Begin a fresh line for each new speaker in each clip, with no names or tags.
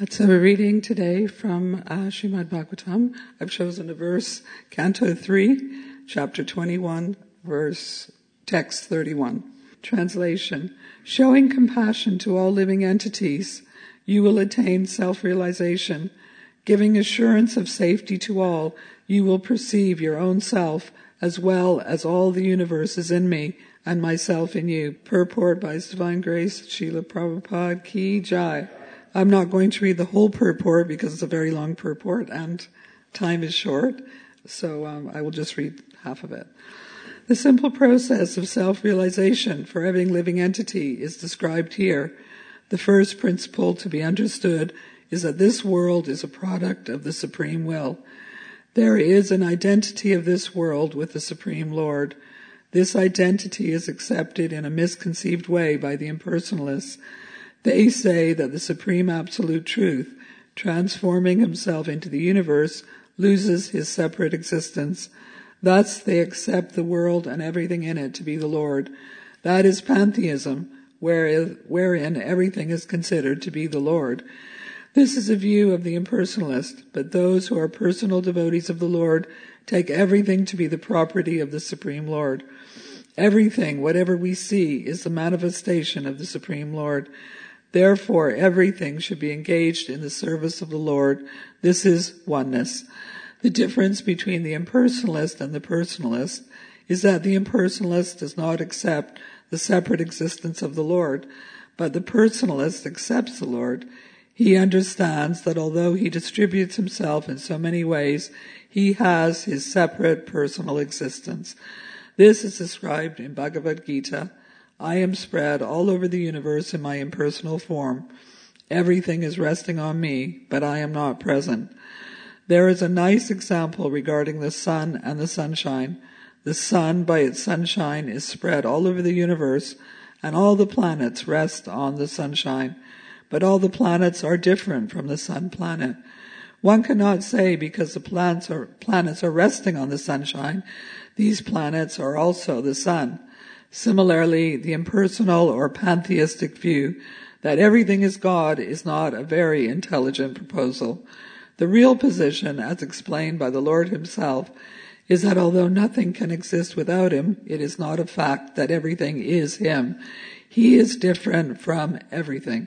So we're reading today from Srimad Bhagavatam. I've chosen a verse, Canto 3, Chapter 21, text 31. Translation: showing compassion to all living entities, you will attain self-realization. Giving assurance of safety to all, you will perceive your own self, as well as all the universe is in me, and myself in you. Purport by His Divine Grace, Srila Prabhupada Ki Jai. I'm not going to read the whole purport because it's a very long purport and time is short, so I will just read half of it. The simple process of self-realization for every living entity is described here. The first principle to be understood is that this world is a product of the Supreme Will. There is an identity of this world with the Supreme Lord. This identity is accepted in a misconceived way by the impersonalists. They say that the Supreme Absolute Truth, transforming himself into the universe, loses his separate existence. Thus they accept the world and everything in it to be the Lord. That is pantheism, wherein everything is considered to be the Lord. This is a view of the impersonalist, but those who are personal devotees of the Lord take everything to be the property of the Supreme Lord. Everything, whatever we see, is the manifestation of the Supreme Lord. Therefore, everything should be engaged in the service of the Lord. This is oneness. The difference between the impersonalist and the personalist is that the impersonalist does not accept the separate existence of the Lord, but the personalist accepts the Lord. He understands that although he distributes himself in so many ways, he has his separate personal existence. This is described in Bhagavad Gita. I am spread all over the universe in my impersonal form. Everything is resting on me, but I am not present. There is a nice example regarding the sun and the sunshine. The sun, by its sunshine, is spread all over the universe, and all the planets rest on the sunshine. But all the planets are different from the sun planet. One cannot say because the planets are resting on the sunshine, these planets are also the sun. Similarly, the impersonal or pantheistic view that everything is God is not a very intelligent proposal. The real position, as explained by the Lord himself, is that although nothing can exist without him, it is not a fact that everything is him. He is different from everything.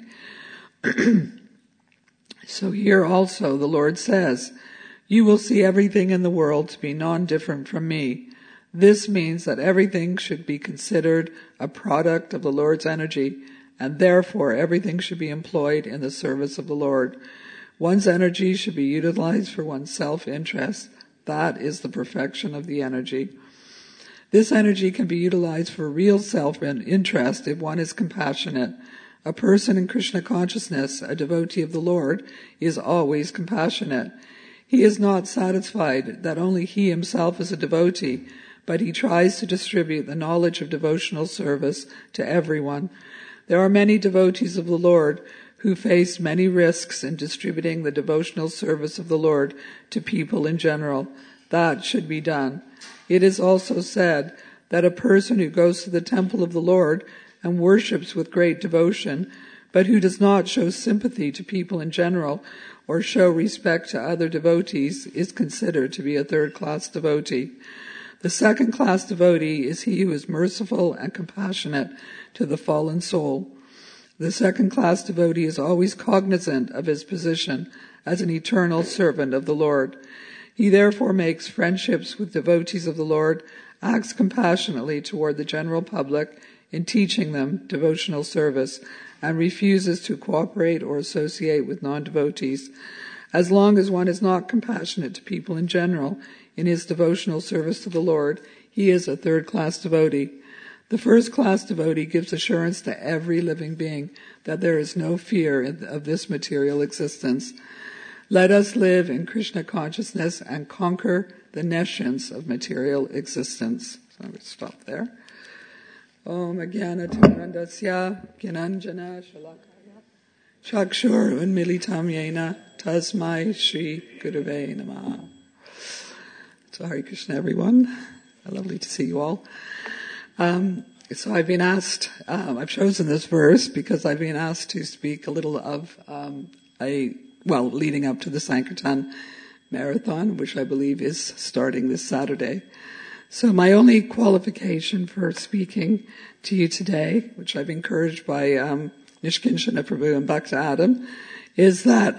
So here also the Lord says, you will see everything in the world to be non-different from me. This means that everything should be considered a product of the Lord's energy, and therefore everything should be employed in the service of the Lord. One's energy should be utilized for one's self-interest. That is the perfection of the energy. This energy can be utilized for real self-interest if one is compassionate. A person in Krishna consciousness, a devotee of the Lord, is always compassionate. He is not satisfied that only he himself is a devotee, but he tries to distribute the knowledge of devotional service to everyone. There are many devotees of the Lord who face many risks in distributing the devotional service of the Lord to people in general. That should be done. It is also said that a person who goes to the temple of the Lord and worships with great devotion, but who does not show sympathy to people in general or show respect to other devotees, is considered to be a third-class devotee. The second-class devotee is he who is merciful and compassionate to the fallen soul. The second-class devotee is always cognizant of his position as an eternal servant of the Lord. He therefore makes friendships with devotees of the Lord, acts compassionately toward the general public in teaching them devotional service, and refuses to cooperate or associate with non-devotees. As long as one is not compassionate to people in general in his devotional service to the Lord, he is a third-class devotee. The first-class devotee gives assurance to every living being that there is no fear of this material existence. Let us live in Krishna consciousness and conquer the nescience of material existence. So I'm going to stop there. Om Ajnana Tirandasya Gyananjana Shalakaya Chakshur Unmilitam Yena Tasmai Shri Gurave Namaha. So Hare Krishna, everyone. Lovely to see you all. So I've been asked, I've chosen this verse because I've been asked to speak a little of leading up to the Sankirtan Marathon, which I believe is starting this Saturday. So my only qualification for speaking to you today, which I've been encouraged by Nishkinshana Prabhu and Bhakta Adam, is that,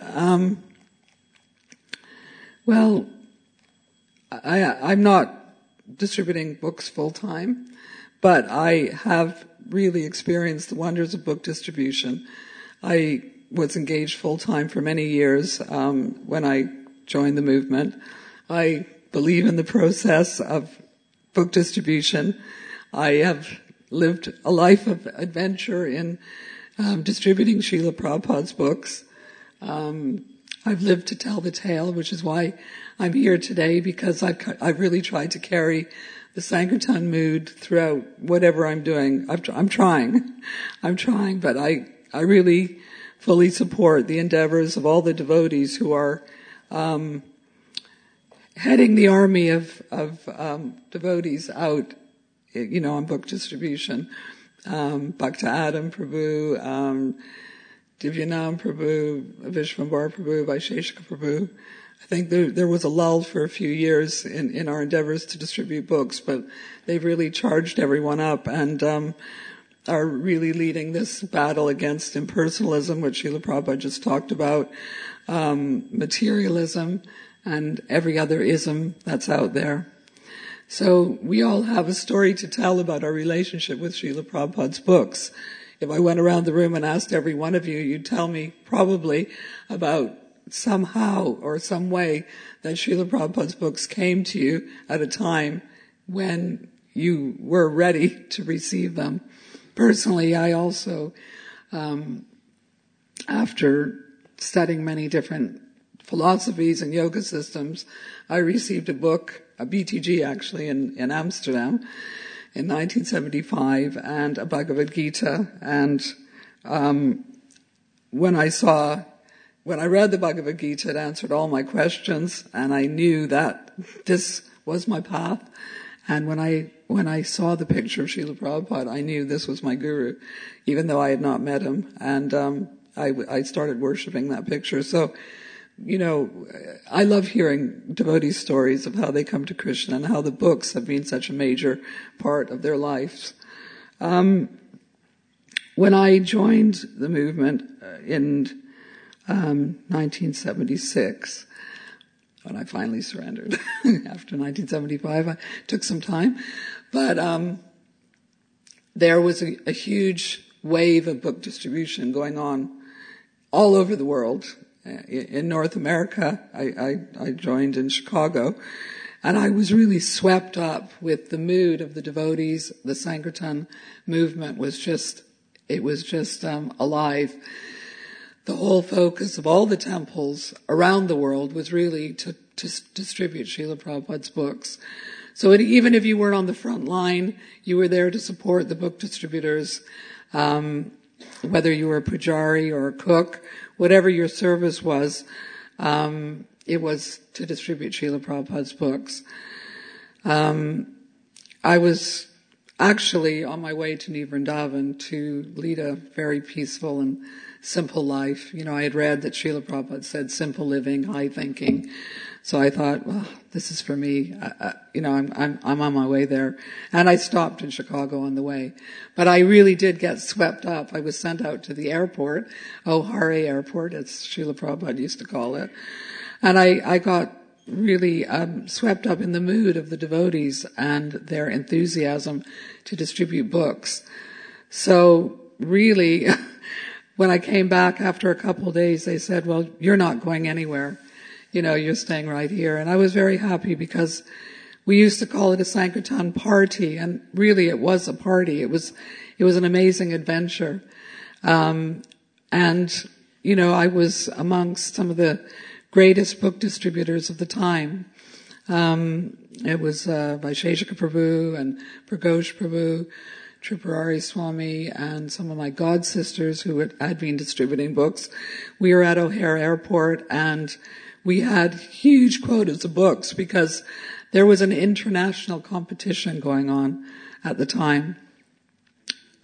I'm not distributing books full time, but I have really experienced the wonders of book distribution. I was engaged full time for many years when I joined the movement. I believe in the process of book distribution. I have lived a life of adventure in distributing Srila Prabhupada's books. I've lived to tell the tale, which is why I'm here today, because I've really tried to carry the Sankirtan mood throughout whatever I'm doing. I'm trying, but I really fully support the endeavors of all the devotees who are heading the army of devotees out, on book distribution. Bhakta Adam Prabhu, Divyanam Prabhu, Vishwambar Prabhu, Vaisheshika Prabhu. I think there was a lull for a few years in our endeavors to distribute books, but they've really charged everyone up and are really leading this battle against impersonalism, which Srila Prabhupada just talked about, materialism, and every other ism that's out there. So we all have a story to tell about our relationship with Srila Prabhupada's books. If I went around the room and asked every one of you, you'd tell me probably about somehow or some way that Srila Prabhupada's books came to you at a time when you were ready to receive them. Personally, I also, after studying many different philosophies and yoga systems, I received a book, a BTG actually, in Amsterdam in 1975, and a Bhagavad Gita. And when I read the Bhagavad Gita, it answered all my questions, and I knew that this was my path. And when I saw the picture of Srila Prabhupada, I knew this was my guru, even though I had not met him. And I started worshiping that picture. So, I love hearing devotees' stories of how they come to Krishna and how the books have been such a major part of their lives. When I joined the movement in 1976, when I finally surrendered after 1975, I took some time, but there was a huge wave of book distribution going on all over the world. In North America, I joined in Chicago, and I was really swept up with the mood of the devotees. The Sankirtan movement was just alive. The whole focus of all the temples around the world was really to distribute Srila Prabhupada's books. So even if you weren't on the front line, you were there to support the book distributors, whether you were a pujari or a cook, whatever your service was, it was to distribute Srila Prabhupada's books. I was actually on my way to New Vrindavan to lead a very peaceful and simple life. I had read that Srila Prabhupada said simple living, high thinking. So I thought, well, this is for me. I'm on my way there. And I stopped in Chicago on the way. But I really did get swept up. I was sent out to the airport, Hare Airport, as Srila Prabhupada used to call it. And I got really swept up in the mood of the devotees and their enthusiasm to distribute books. So really, when I came back after a couple of days, they said, well, you're not going anywhere. You're staying right here. And I was very happy because we used to call it a Sankirtan party, and really it was a party. It was an amazing adventure. I was amongst some of the greatest book distributors of the time. It was Vaisheshika Prabhu and Pragosh Prabhu, Tripurari Swami, and some of my god sisters who had been distributing books. We were at O'Hare Airport, and we had huge quotas of books because there was an international competition going on at the time.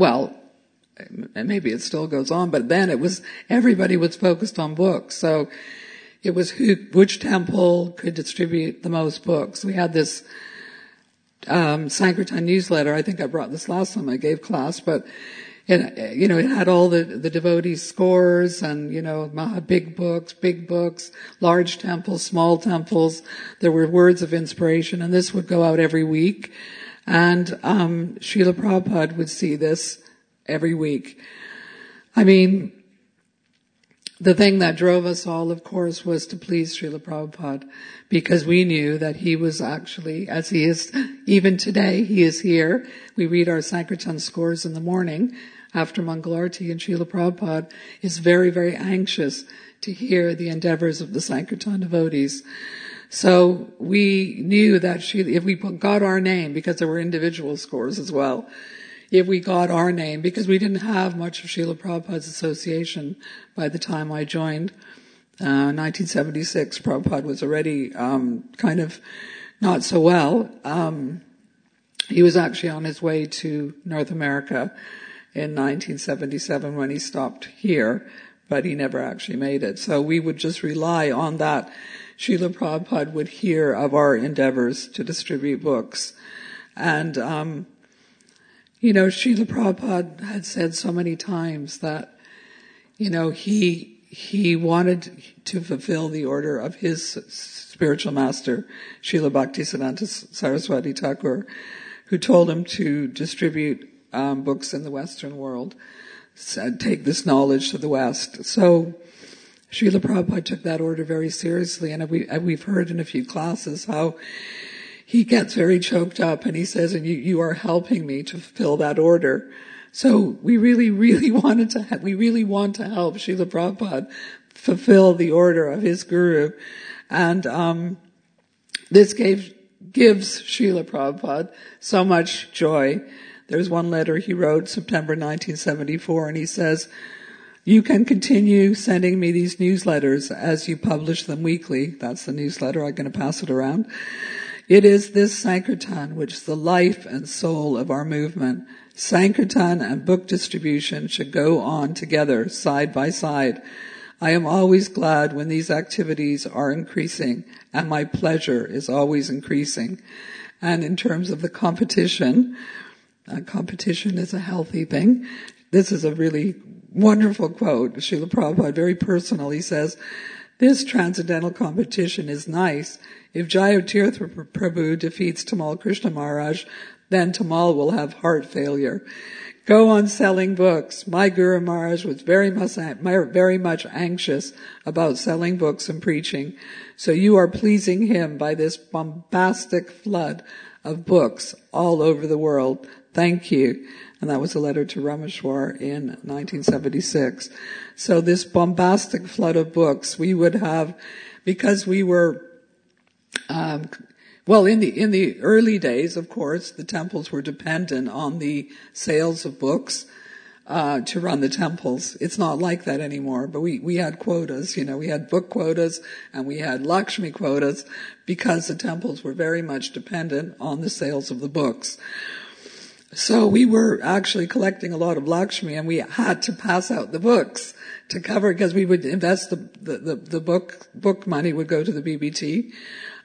well, and maybe it still goes on, but then everybody was focused on books. So it was which temple could distribute the most books. We had this Sankirtan newsletter. I think I brought this last time I gave class, but it had all the devotees' scores and, big books, large temples, small temples. There were words of inspiration, and this would go out every week. And Srila Prabhupada would see this every week. I mean, the thing that drove us all, of course, was to please Srila Prabhupada, because we knew that he was actually, as he is, even today, he is here. We read our Sankirtan scores in the morning after Mangalarti, and Srila Prabhupada is very, very anxious to hear the endeavors of the Sankirtan devotees. So we knew that if we got our name, because there were individual scores as well, if we got our name, because we didn't have much of Srila Prabhupada's association by the time I joined, 1976, Prabhupada was already kind of not so well. He was actually on his way to North America in 1977 when he stopped here, but he never actually made it. So we would just rely on that. Srila Prabhupada would hear of our endeavors to distribute books. And, Srila Prabhupada had said so many times that, he wanted to fulfill the order of his spiritual master, Srila Bhaktisiddhanta Saraswati Thakur, who told him to distribute books in the Western world, take this knowledge to the West. So Srila Prabhupada took that order very seriously, and we've heard in a few classes how he gets very choked up, and he says, and you are helping me to fulfill that order. So we really, really want to help Srila Prabhupada fulfill the order of his guru. And this gives Srila Prabhupada so much joy. There's one letter he wrote, September 1974, and he says, "You can continue sending me these newsletters as you publish them weekly." That's the newsletter. I'm going to pass it around. "It is this Sankirtan which is the life and soul of our movement. Sankirtan and book distribution should go on together, side by side. I am always glad when these activities are increasing, and my pleasure is always increasing." And in terms of the competition is a healthy thing. This is a really wonderful quote. Srila Prabhupada, very personal. He says, "This transcendental competition is nice. If Jayotirtha Prabhu defeats Tamal Krishna Maharaj, then Tamal will have heart failure. Go on selling books. My Guru Maharaj was very much anxious about selling books and preaching. So you are pleasing him by this bombastic flood of books all over the world. Thank you." And that was a letter to Rameshwar in 1976. So this bombastic flood of books we would have, because we were, in the early days, of course, the temples were dependent on the sales of books to run the temples. It's not like that anymore, but we had quotas, we had book quotas and we had Lakshmi quotas, because the temples were very much dependent on the sales of the books. So we were actually collecting a lot of Lakshmi, and we had to pass out the books to cover, because we would invest the book money would go to the BBT.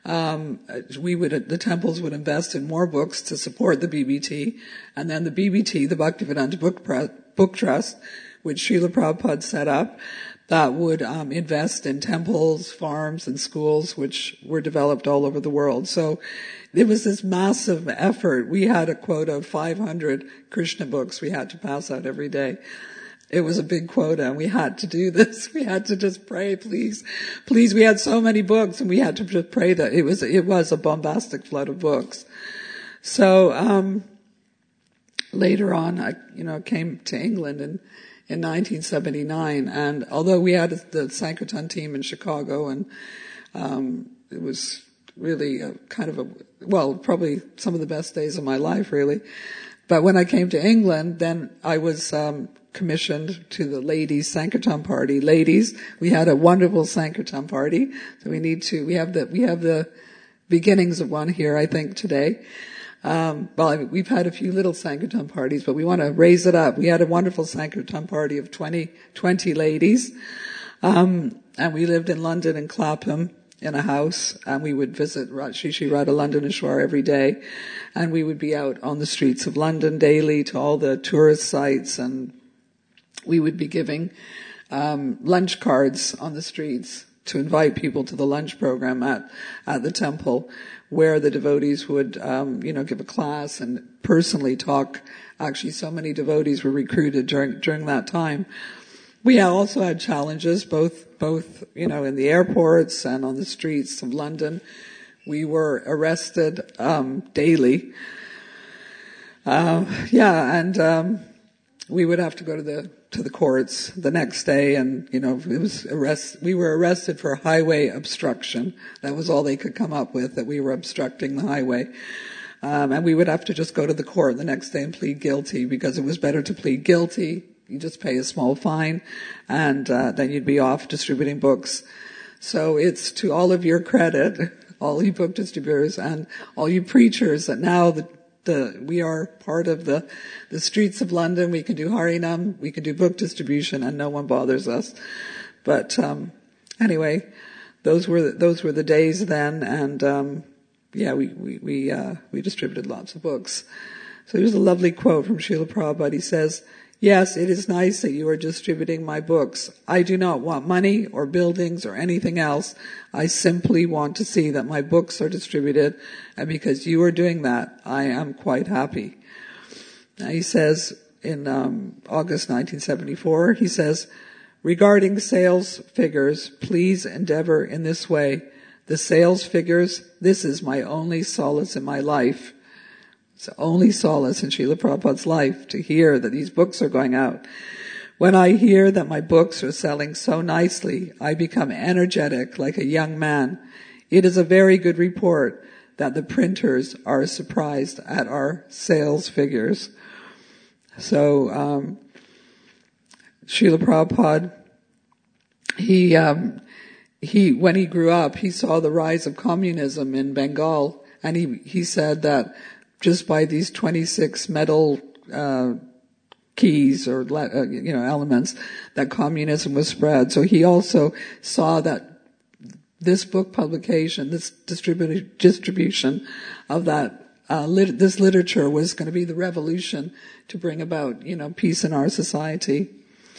The temples would invest in more books to support the BBT, and then the BBT, the Bhaktivedanta Book Trust, which Srila Prabhupada set up, that would invest in temples, farms, and schools, which were developed all over the world. So it was this massive effort. We had a quota of 500 Krishna books we had to pass out every day. It was a big quota, and we had to do this. We had to just pray, please. We had so many books, and we had to just pray that it was a bombastic flood of books. So later on, I came to England in 1979, and although we had the Sankirtan team in Chicago, and it was really probably some of the best days of my life, really. But when I came to England, then I was commissioned to the ladies' Sankirtan party. Ladies, we had a wonderful Sankirtan party. So we have the beginnings of one here, I think, today. We've had a few little Sankirtan parties, but we want to raise it up. We had a wonderful Sankirtan party of 20 ladies. And we lived in London in Clapham in a house, and we would visit Sri Radha Londoneshwar every day. And we would be out on the streets of London daily to all the tourist sites, and we would be giving lunch cards on the streets to invite people to the lunch program at the temple, where the devotees would, give a class and personally talk. Actually, so many devotees were recruited during that time. We also had challenges, both, in the airports and on the streets of London. We were arrested, daily. We would have to go to the courts the next day, and we were arrested for highway obstruction. That was all they could come up with, that we were obstructing the highway. And we would have to just go to the court the next day and plead guilty, because it was better to plead guilty. You just pay a small fine, and then you'd be off distributing books. So it's to all of your credit, all you book distributors and all you preachers, that now we are part of the streets of London. We can do Harinam, we can do book distribution, and no one bothers us. But anyway, those were the days then, and we distributed lots of books. So here's a lovely quote from Srila Prabhupada. He says, "Yes, it is nice that you are distributing my books. I do not want money or buildings or anything else. I simply want to see that my books are distributed, and because you are doing that, I am quite happy." Now he says in August 1974, he says, "Regarding sales figures, please endeavor in this way. The sales figures, this is my only solace in my life." It's the only solace in Srila Prabhupada's life, to hear that these books are going out. "When I hear that my books are selling so nicely, I become energetic like a young man. It is a very good report that the printers are surprised at our sales figures." So, Srila Prabhupada, when he grew up, he saw the rise of communism in Bengal, and he said that just by these 26 metal keys or elements, that communism was spread. So he also saw that this book publication, this distribution of that this literature was going to be the revolution to bring about peace in our society.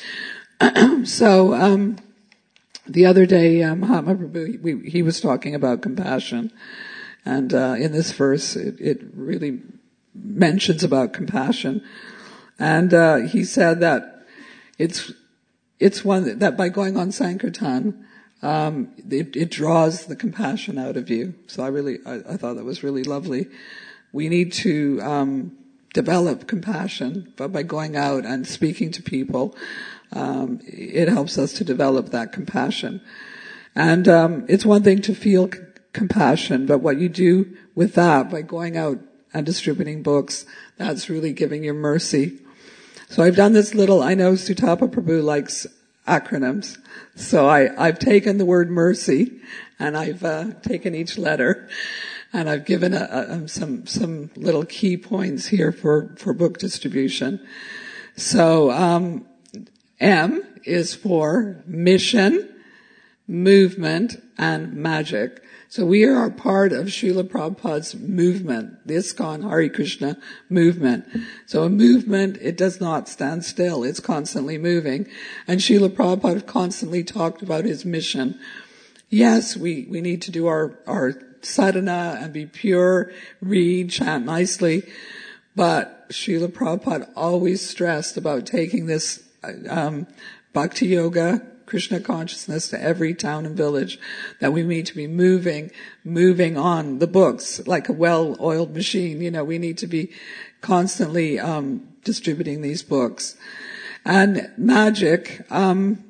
So the other day, Mahatma Prabhu, he was talking about compassion. And in this verse, it really mentions about compassion. And he said that it's one that by going on Sankirtan, it draws the compassion out of you. So I thought that was really lovely. We need to develop compassion, but by going out and speaking to people, it helps us to develop that compassion. And it's one thing to feel compassion, but what you do with that by going out and distributing books, that's really giving your mercy. So I've done this I know Sutapa Prabhu likes acronyms, so I've taken the word mercy, and I've taken each letter, and I've given some little key points here for book distribution. So M is for mission, movement, and magic. So we are a part of Srila Prabhupada's movement, the ISKCON Hare Krishna movement. So a movement, it does not stand still. It's constantly moving. And Srila Prabhupada constantly talked about his mission. Yes, we need to do our sadhana and be pure, read, chant nicely. But Srila Prabhupada always stressed about taking this bhakti yoga, Krishna consciousness to every town and village, that we need to be moving on the books like a well-oiled machine. We need to be constantly distributing these books. And magic, sorry,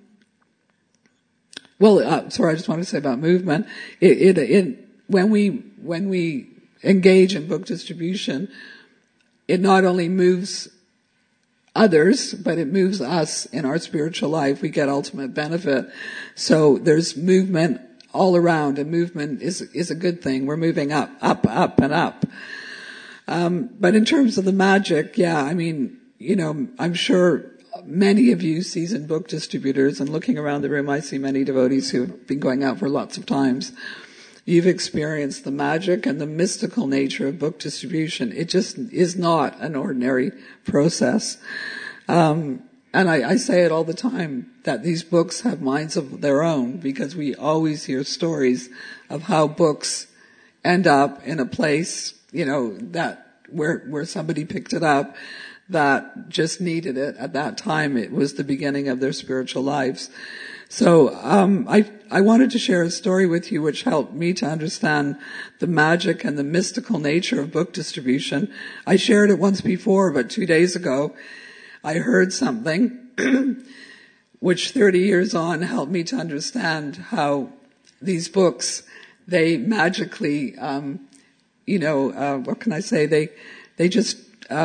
I just want to say about movement. When we engage in book distribution, it not only moves others, but it moves us in our spiritual life. We get ultimate benefit. So there's movement all around, and movement is a good thing. We're moving up, and up. But in terms of the magic, yeah, I mean, I'm sure many of you seasoned book distributors, and looking around the room, I see many devotees who've been going out for lots of times. You've experienced the magic and the mystical nature of book distribution. It just is not an ordinary process. And I say it all the time, that these books have minds of their own, because we always hear stories of how books end up in a place, that where somebody picked it up that just needed it at that time. It was the beginning of their spiritual lives. So I wanted to share a story with you which helped me to understand the magic and the mystical nature of book distribution. I shared it once before, but 2 days ago I heard something which 30 years on helped me to understand how these books, they magically, what can I say? They just,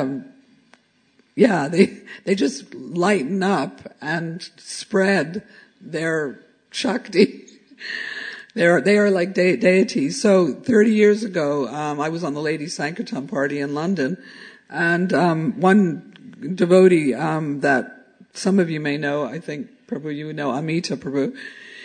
they just lighten up and spread their Shakti. They are like deities. So 30 years ago, I was on the Ladies Sankirtan party in London, and one devotee that some of you may know, I think Prabhu, you know Amita Prabhu.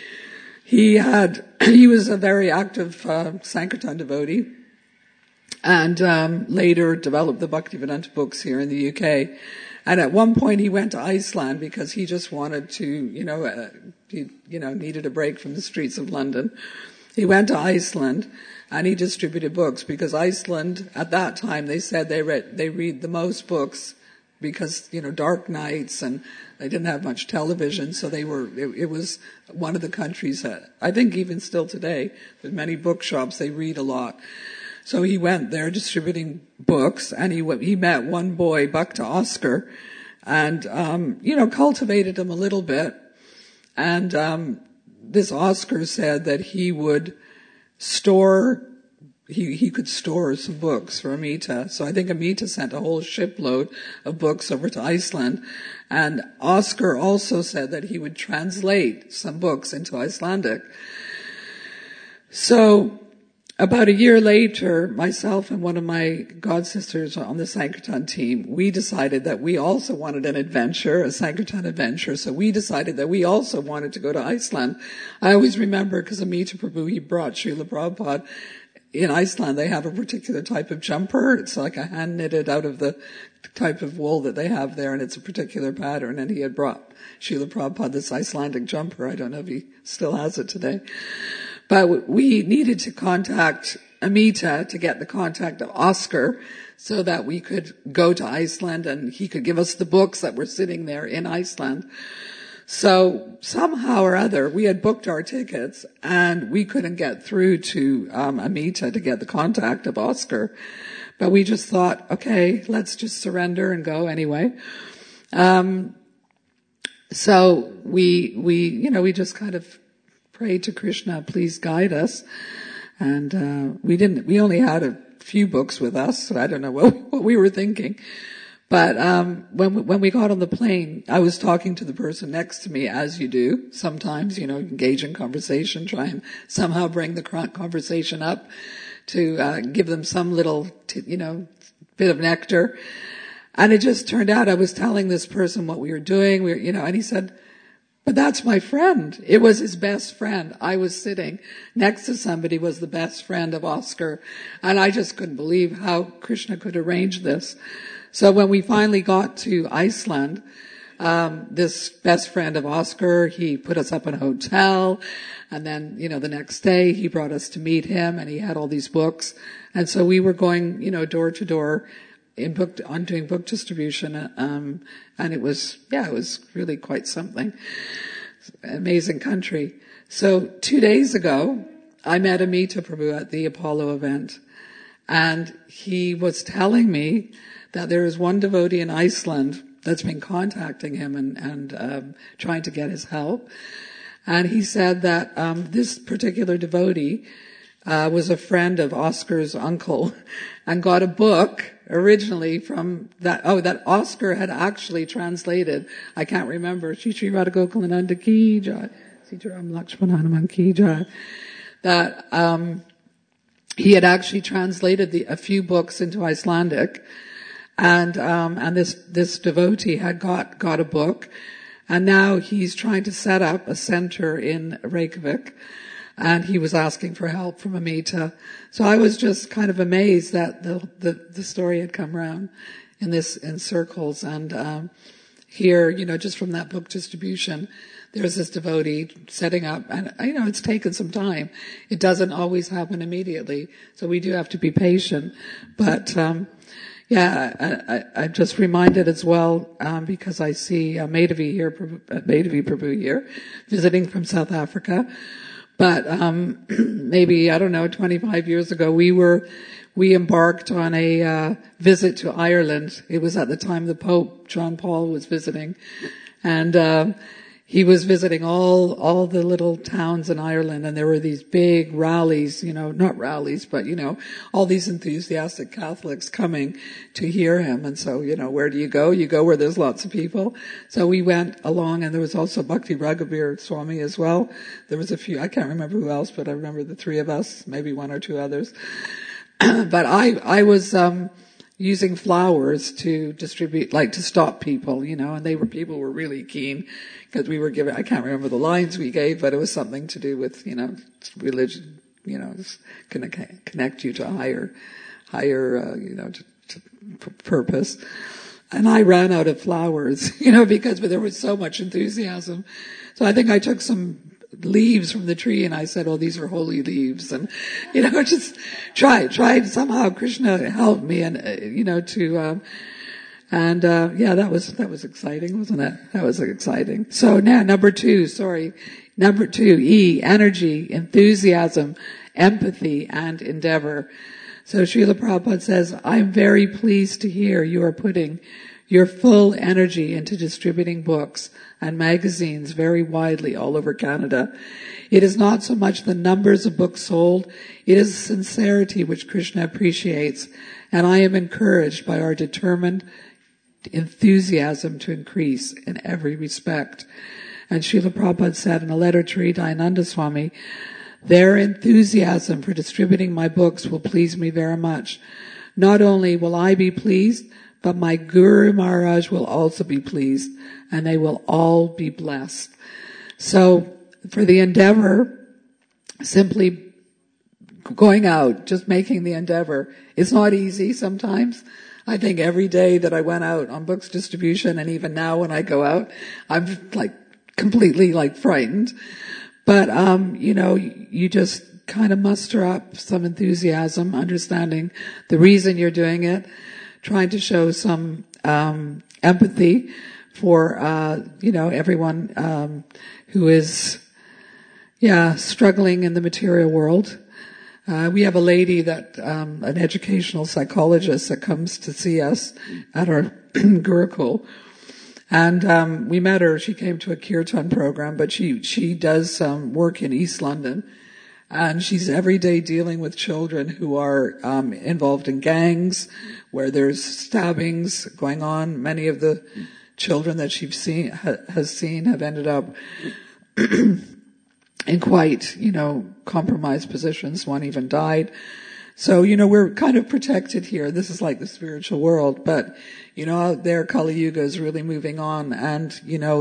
He was a very active Sankirtan devotee, and later developed the Bhaktivedanta books here in the UK. And at one point he went to Iceland because he just wanted to, needed a break from the streets of London. He went to Iceland and he distributed books, because Iceland, at that time, they said they read the most books because, dark nights, and they didn't have much television. So it was one of the countries that, I think even still today, with many bookshops, they read a lot. So he went there distributing books, and he met one boy, Bhakta Oscar, and, cultivated him a little bit. And, this Oscar said that he would he could store some books for Amita. So I think Amita sent a whole shipload of books over to Iceland. And Oscar also said that he would translate some books into Icelandic. So about a year later, myself and one of my god sisters on the Sankirtan team, we decided that we also wanted an adventure, a Sankirtan adventure. So we decided that we also wanted to go to Iceland. I always remember, because Amita Prabhu, he brought Srila Prabhupada. In Iceland, they have a particular type of jumper. It's like a hand knitted out of the type of wool that they have there, and it's a particular pattern. And he had brought Srila Prabhupada this Icelandic jumper. I don't know if he still has it today. But we needed to contact Amita to get the contact of Oscar so that we could go to Iceland and he could give us the books that were sitting there in Iceland. So somehow or other, we had booked our tickets and we couldn't get through to Amita to get the contact of Oscar. But we just thought, okay, let's just surrender and go anyway. So we just kind of prayed to Krishna, please guide us. And we only had a few books with us, so I don't know what we were thinking. But when we got on the plane, I was talking to the person next to me, as you do. Sometimes, engage in conversation, try and somehow bring the conversation up to give them some little, bit of nectar. And it just turned out I was telling this person what we were doing. And he said, but that's my friend. It was his best friend. I was sitting next to somebody who was the best friend of Oscar. And I just couldn't believe how Krishna could arrange this. So when we finally got to Iceland, this best friend of Oscar, he put us up in a hotel. And then, the next day he brought us to meet him, and he had all these books. And so we were going, door to door on doing book distribution. And it was really quite something. Amazing country. So 2 days ago, I met Amita Prabhu at the Apollo event. And he was telling me that there is one devotee in Iceland that's been contacting him and trying to get his help. And he said that this particular devotee was a friend of Oscar's uncle and got a book originally from that Oscar had actually translated. I can't remember. Shri Shri Radha Gokulananda Ki Jai, Sitaram Lakshmana Hanuman Ki Jai. That he had actually translated a few books into Icelandic, and this devotee had got a book, and now he's trying to set up a center in Reykjavik, and he was asking for help from Amita. So I was just kind of amazed that the story had come around in circles, and here, just from that book distribution, there's this devotee setting up, and it's taken some time. It doesn't always happen immediately, so we do have to be patient. But I'm just reminded as well, because I see Madhavi Prabhu here, visiting from South Africa. But maybe 25 years ago, we embarked on a visit to Ireland. It was at the time the Pope John Paul was visiting, and he was visiting all the little towns in Ireland, and there were these big rallies, not rallies, but all these enthusiastic Catholics coming to hear him. And so, where do you go? You go where there's lots of people. So we went along, and there was also Bhakti Raghavir Swami as well. There was a few, I can't remember who else, but I remember the three of us, maybe one or two others. But I was using flowers to distribute, to stop people, and people were really keen, because we were given, I can't remember the lines we gave, but it was something to do with, religion, connect you to a higher, purpose. And I ran out of flowers, because there was so much enthusiasm. So I think I took some leaves from the tree, and I said, "Oh, these are holy leaves," and just tried somehow. Krishna helped me, and that was exciting, wasn't it? That was exciting. So now number two, E, energy, enthusiasm, empathy, and endeavor. So Srila Prabhupada says, "I'm very pleased to hear you are putting your full energy into distributing books and magazines very widely all over Canada. It is not so much the numbers of books sold, it is sincerity which Krishna appreciates, and I am encouraged by our determined enthusiasm to increase in every respect." And Srila Prabhupada said in a letter to Hridayananda Swami, "Their enthusiasm for distributing my books will please me very much. Not only will I be pleased, but my Guru Maharaj will also be pleased, and they will all be blessed." So for the endeavor, simply going out, just making the endeavor, it's not easy sometimes. I think every day that I went out on books distribution, and even now when I go out, I'm completely frightened. But, you just kind of muster up some enthusiasm, understanding the reason you're doing it, trying to show some empathy for everyone who is struggling in the material world. We have a lady that an educational psychologist that comes to see us at our Gurukul, and we met her. She came to a kirtan program, but she does some work in East London. And she's every day dealing with children who are involved in gangs, where there's stabbings going on. Many of the children that has seen have ended up in quite, compromised positions. One even died. So, we're kind of protected here. This is like the spiritual world. But, out there, Kali Yuga is really moving on. And,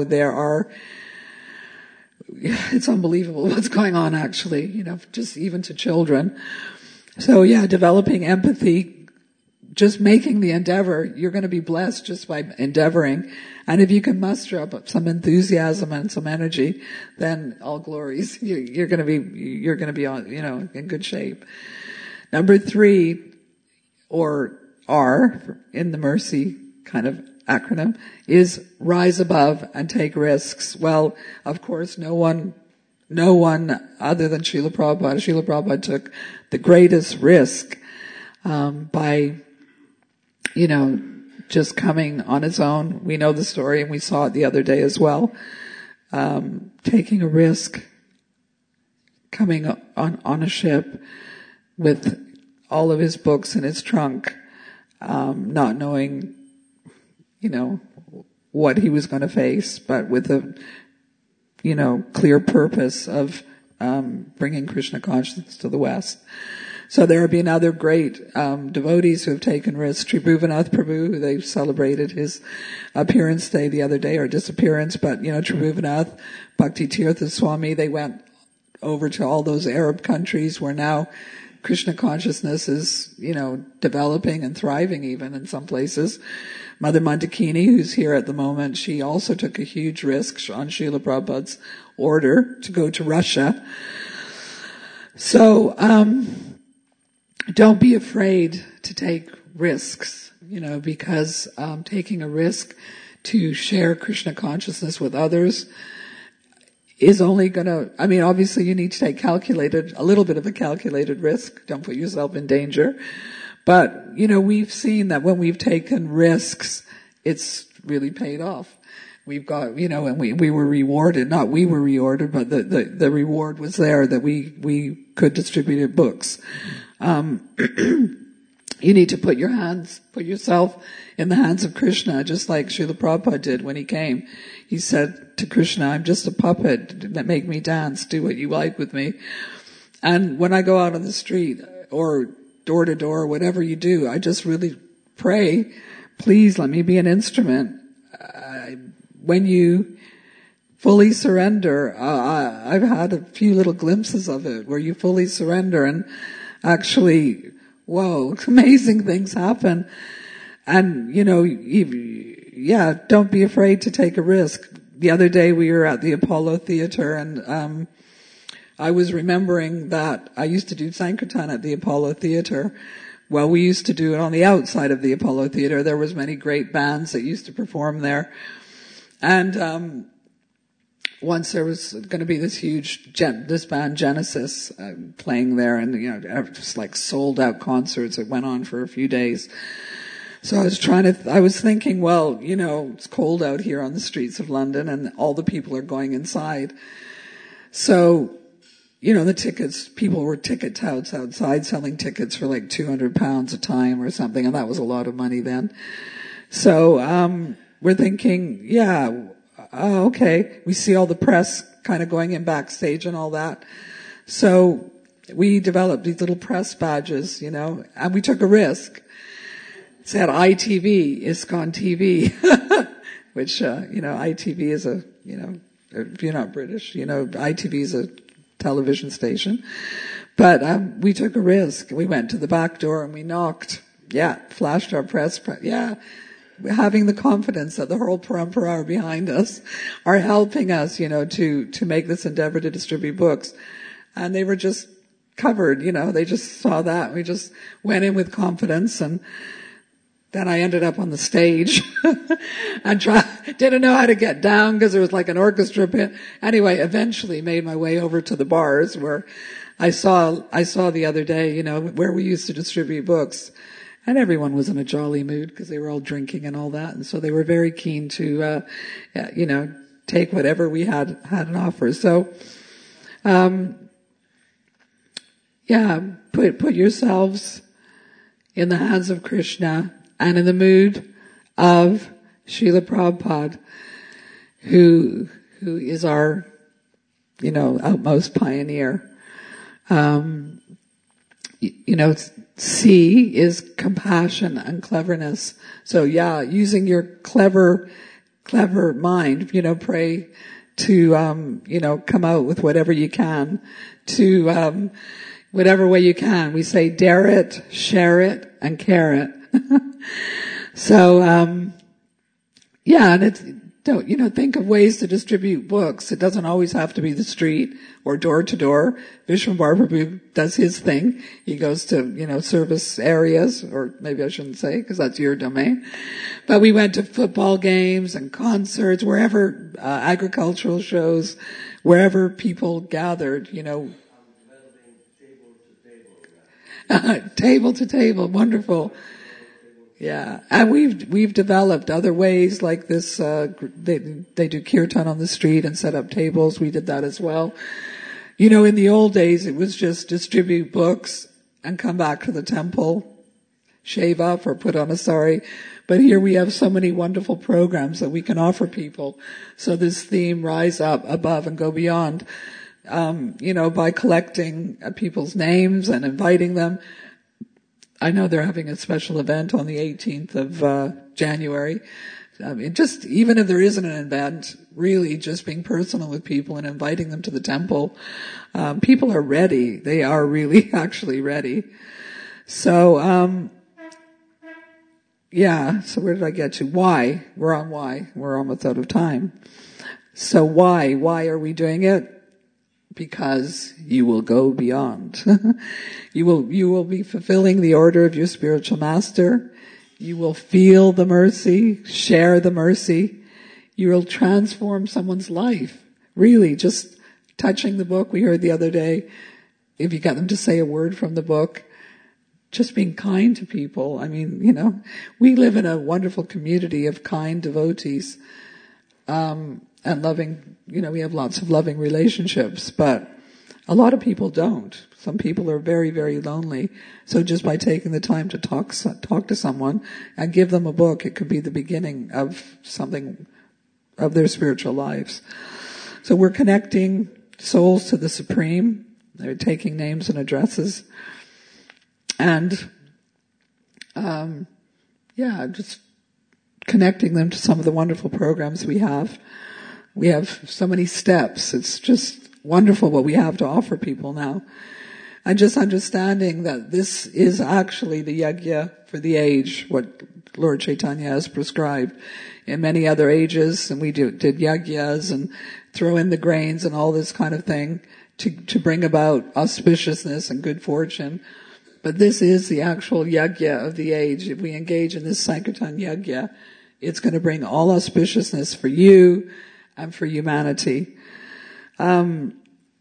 it's unbelievable what's going on, actually, just even to children. So developing empathy, just making the endeavor, you're going to be blessed just by endeavoring. And if you can muster up some enthusiasm and some energy, then all glories, you're going to be on, in good shape. Number 3, or R in the Mercy kind of acronym, is rise above and take risks. Well, of course, no one other than Srila Prabhupada. Srila Prabhupada took the greatest risk by, just coming on his own. We know the story, and we saw it the other day as well. Taking a risk, coming on a ship with all of his books in his trunk, not knowing what he was going to face, but with a, clear purpose of bringing Krishna consciousness to the West. So there have been other great devotees who have taken risks. Tribhuvanath Prabhu, who they celebrated his appearance day the other day, or disappearance, but Tribhuvanath, Bhakti Tirtha Swami, they went over to all those Arab countries where now Krishna consciousness is, developing and thriving even in some places. Mother Mandakini, who's here at the moment, she also took a huge risk on Srila Prabhupada's order to go to Russia. So, don't be afraid to take risks, because taking a risk to share Krishna consciousness with others is only obviously you need to take a little bit of a calculated risk. Don't put yourself in danger. But, we've seen that when we've taken risks, it's really paid off. We've got, and we were rewarded, not we were rewarded, but the reward was there that we could distribute books. You need to put yourself in the hands of Krishna, just like Srila Prabhupada did when he came. He said to Krishna, I'm just a puppet, make me dance, do what you like with me. And when I go out on the street, or door to door, whatever you do, I just really pray, please let me be an instrument. When you fully surrender, I've had a few little glimpses of it where you fully surrender and actually, whoa, amazing things happen. And, don't be afraid to take a risk. The other day we were at the Apollo Theater, and I was remembering that I used to do Sankirtan at the Apollo Theater. Well, we used to do it on the outside of the Apollo Theater. There was many great bands that used to perform there. And once there was going to be this huge this band Genesis playing there, and just like sold out concerts. It went on for a few days. So I was thinking, well, it's cold out here on the streets of London, and all the people are going inside. So, the tickets, people were ticket touts outside selling tickets for like £200 a time or something, and that was a lot of money then. So we're thinking, okay. We see all the press kind of going in backstage and all that. So we developed these little press badges, and we took a risk. It said ITV, ISKCON TV, which, ITV is if you're not British, ITV is a television station. But we took a risk. We went to the back door and we knocked. Flashed our press. Having the confidence that the whole parampara are behind us, are helping us, to make this endeavor to distribute books. And they were just covered, they just saw that. We just went in with confidence, and then I ended up on the stage and didn't know how to get down because there was like an orchestra pit. Anyway, eventually made my way over to the bars where I saw the other day, where we used to distribute books. And everyone was in a jolly mood because they were all drinking and all that. And so they were very keen to, take whatever we had an offer. So, put yourselves in the hands of Krishna and in the mood of Srila Prabhupada, who is our, outmost pioneer. C is compassion and cleverness. So using your clever mind, pray to, come out with whatever you can, to, whatever way you can. We say dare it, share it, and care it. So, and think of ways to distribute books. It doesn't always have to be the street or door to door. Vishwambar Prabhu does his thing. He goes to, service areas, or maybe I shouldn't say, because that's your domain. But we went to football games and concerts, wherever, agricultural shows, wherever people gathered, table to table, wonderful. Yeah, and we've developed other ways like this. They do kirtan on the street and set up tables. We did that as well. In the old days, it was just distribute books and come back to the temple, shave up or put on a sari. But here we have so many wonderful programs that we can offer people. So this theme, rise up above and go beyond. by collecting people's names and inviting them. I know they're having a special event on the 18th of January. Just even if there isn't an event, really just being personal with people and inviting them to the temple. People are ready. They are really actually ready. So, so where did I get to? Why? We're on why. We're almost out of time. So why? Why are we doing it? Because you will go beyond. You will be fulfilling the order of your spiritual master. You will feel the mercy, share the mercy. You will transform someone's life. Really, just touching the book. We heard the other day, if you get them to say a word from the book, just being kind to people. I mean, we live in a wonderful community of kind devotees, and loving, we have lots of loving relationships, but a lot of people don't. Some people are very, very lonely. So just by taking the time to talk to someone and give them a book, it could be the beginning of something of their spiritual lives. So we're connecting souls to the Supreme. They're taking names and addresses. And, just connecting them to some of the wonderful programs we have. We have so many steps. It's just wonderful what we have to offer people now. And just understanding that this is actually the yajna for the age, what Lord Chaitanya has prescribed. In many other ages, and we did yajnas and throw in the grains and all this kind of thing to bring about auspiciousness and good fortune. But this is the actual yajna of the age. If we engage in this Sankirtan yajna, it's going to bring all auspiciousness for you and for humanity. And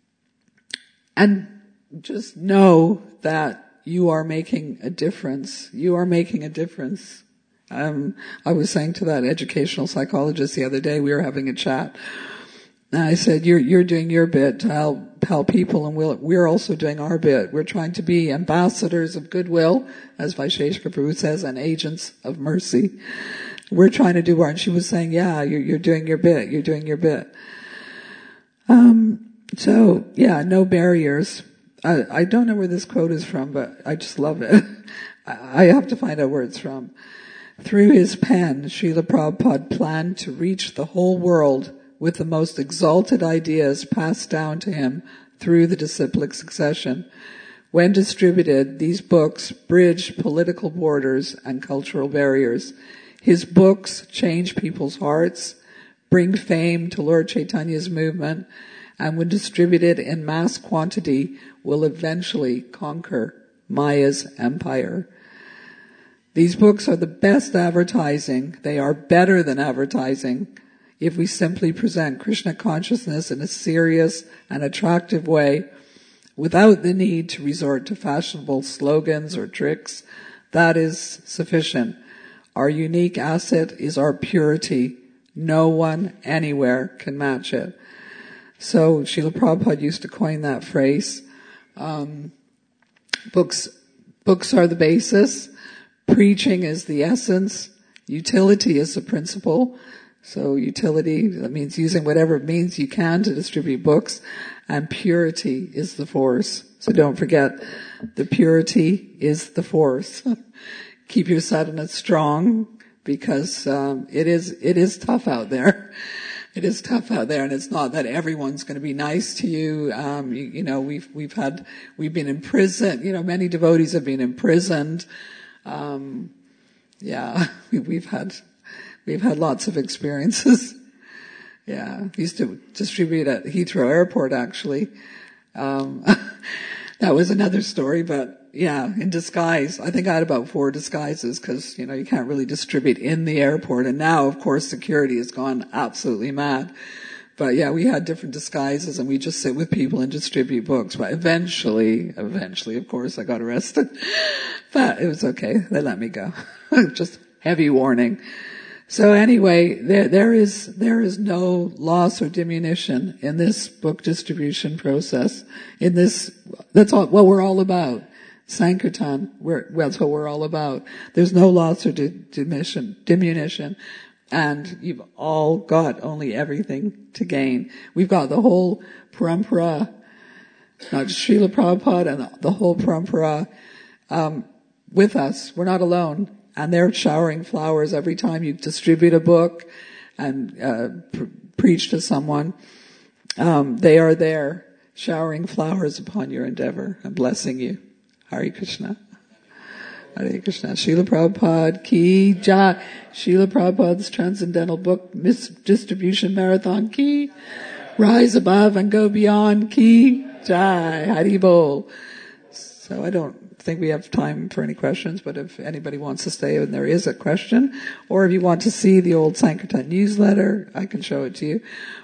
just know that you are making a difference. You are making a difference. I was saying to that educational psychologist the other day, we were having a chat. And I said, you're doing your bit to help people, and we're also doing our bit. We're trying to be ambassadors of goodwill, as Vaisheshika Prabhu says, and agents of mercy. We're trying to do our, and she was saying, you're doing your bit, you're doing your bit. No barriers. I don't know where this quote is from, but I just love it. I have to find out where it's from. Through his pen, Srila Prabhupada planned to reach the whole world with the most exalted ideas passed down to him through the disciplic succession. When distributed, these books bridged political borders and cultural barriers. His books change people's hearts, bring fame to Lord Chaitanya's movement, and when distributed in mass quantity, will eventually conquer Maya's empire. These books are the best advertising. They are better than advertising if we simply present Krishna consciousness in a serious and attractive way without the need to resort to fashionable slogans or tricks. That is sufficient. Our unique asset is our purity. No one anywhere can match it. So Srila Prabhupada used to coin that phrase. Books are the basis. Preaching is the essence. Utility is the principle. So utility, that means using whatever means you can to distribute books. And purity is the force. So don't forget, the purity is the force. Keep your sadhana strong, because it is tough out there. It is tough out there, and it's not that everyone's going to be nice to you. We've been imprisoned. Many devotees have been imprisoned. We've had lots of experiences. Yeah, used to distribute at Heathrow Airport, actually. That was another story, but in disguise. I think I had about 4 disguises, because, you can't really distribute in the airport. And now, of course, security has gone absolutely mad. But we had different disguises, and we just sit with people and distribute books. But eventually, of course, I got arrested. But it was okay. They let me go. Just heavy warning. So anyway, there is no loss or diminution in this book distribution process. That's all what we're all about. Sankirtan, that's what we're all about. There's no loss or diminution. And you've all got only everything to gain. We've got the whole parampara Not just Srila Prabhupada and the whole parampara with us. We're not alone. And they're showering flowers every time you distribute a book and preach to someone. They are there showering flowers upon your endeavor and blessing you. Hare Krishna. Hare Krishna. Srila Prabhupada ki jai. Srila Prabhupada's Transcendental Book Distribution Marathon ki. Rise above and go beyond ki jai. Hari bol. So I don't think we have time for any questions, but if anybody wants to stay and there is a question, or if you want to see the old Sankirtan newsletter, I can show it to you.